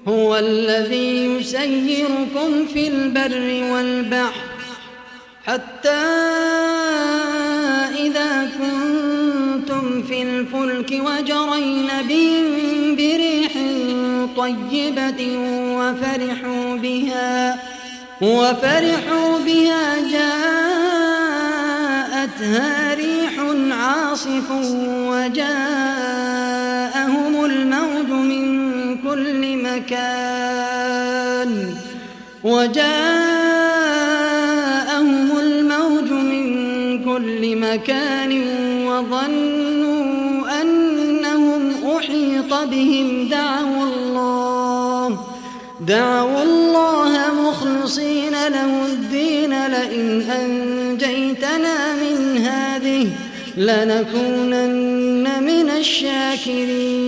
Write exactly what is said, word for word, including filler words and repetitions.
هو الذي يسيركم في البر والبحر حتى إذا كنتم في الفلك وجرين بهم بريح طيبة وفرحوا بها وفرحوا بها جاءتها ريح عاصف وجاءهم الموج من كل مكان وجاءهم الموج من كل مكان وظنوا أنهم أحيط بهم دعوا الله دعوا الله مخلصين له الدين لئن أنجيتنا من هذه لنكونن من الشاكرين.